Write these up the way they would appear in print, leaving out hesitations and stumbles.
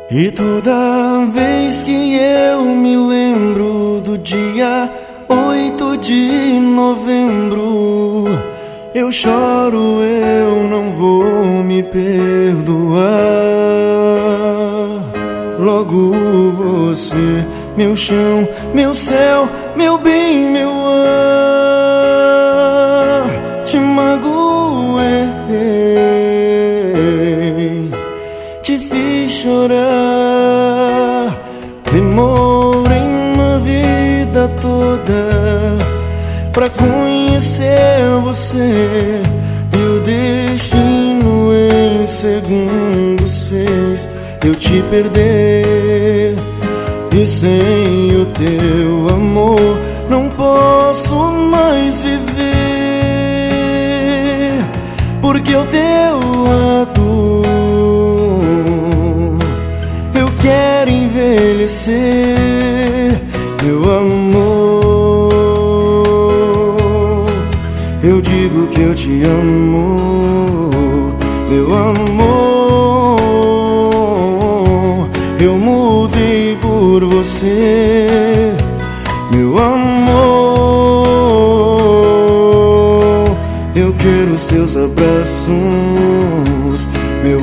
E toda vez que eu me lembro do dia 8 de novembro, eu choro, eu não vou me perdoar. Logo você, meu chão, meu céu, meu bem, meu ar, te magoei, te fiz chorar. Demorei uma vida toda pra conhecer você, e o destino em segundos fez eu te perder. E sem o teu amor não posso mais viver, porque ao teu lado eu quero envelhecer, meu amor. Eu digo que eu te amo, meu amor. Eu mudei por você, meu amor. Eu quero seus abraços, meu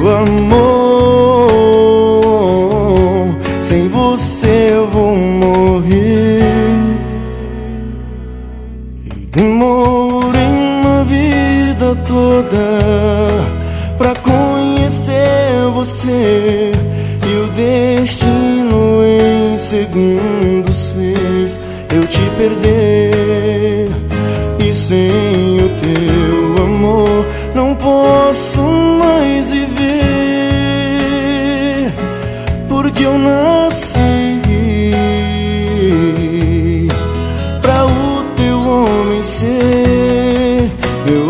amor. Sem você eu vou morrer. E demorei uma vida toda pra conhecer você, e o destino em segundos fez eu te perder. E sem o teu amor não posso mais viver, porque eu nasci pra o teu homem ser, meu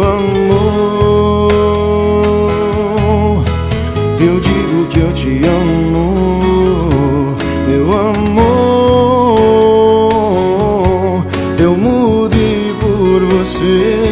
amor. Eu digo que eu te amo, meu amor. Eu mudei por você.